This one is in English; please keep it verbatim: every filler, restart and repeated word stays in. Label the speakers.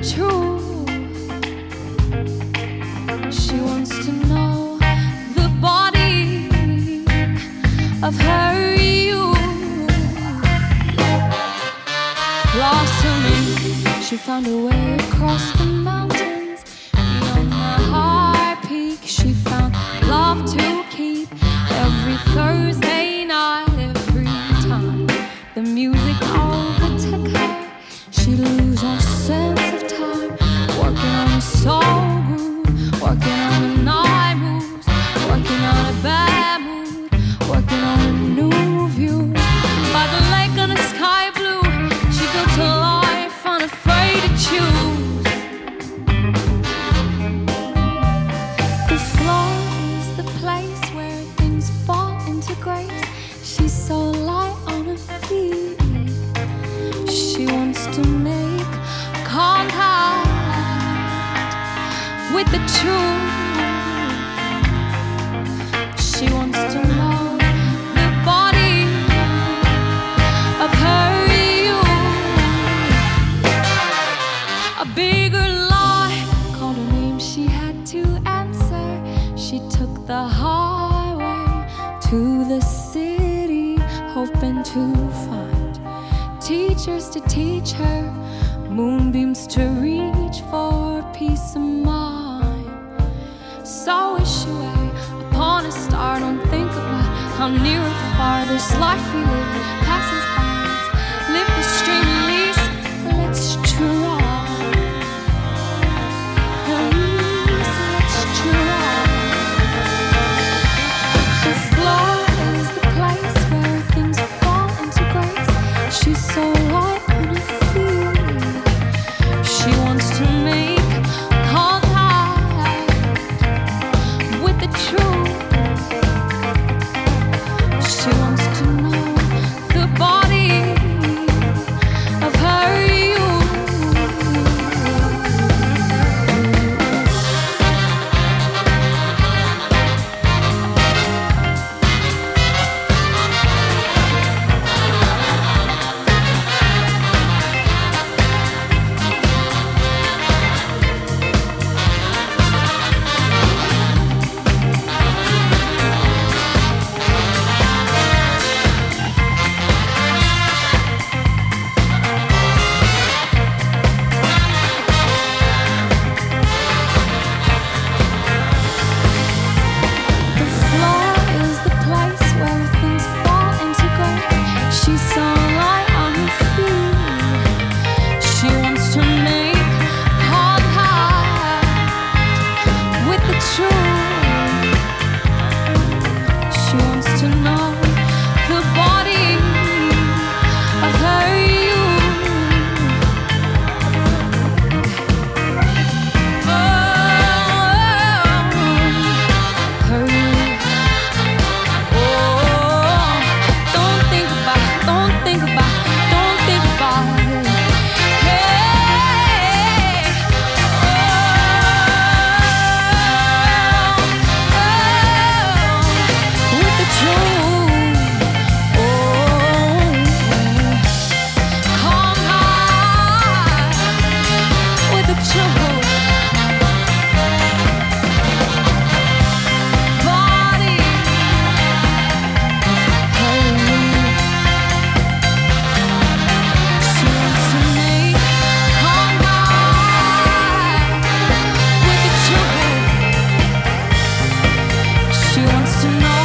Speaker 1: truth. She wants to know the body of her youth. Blossoming, she found a way across the mountains. Beyond the high peak, she found love to keep. Every Thursday night, every time the music overtook her, she lose her sense of time. Working on a soul groove, working on a night moves, working on a bad mood, working on a new view. By the lake on a sky blue, she built a life unafraid to choose. The floor is the place where things fall into grace. She's so light on her feet. She wants to make contact with the truth. She wants to know the body of her youth. A bigger lie called her name, she had to answer. She took the highway to the city, hoping to find teachers to teach her, moonbeams to reach for peace of mind. So wish away upon a star, don't think about how near or far this life we live passes by. Let's live the stream release, let's try. Release, let's try. The floor is the place where things fall into grace. She's so light on her feet. She wants to make contact with the truth. She wants to know the body of her youth. The floor is the place where things fall into grace. She's so light on her feet. She wants to make contact with the truth. She wants to know the body of her youth. Oh, her youth. Oh, don't think about, don't think about, don't think about it. Hey, oh, oh, with the truth. Oh, come high with the truth. Body of her youth. She wants to make contact with the truth. She wants to know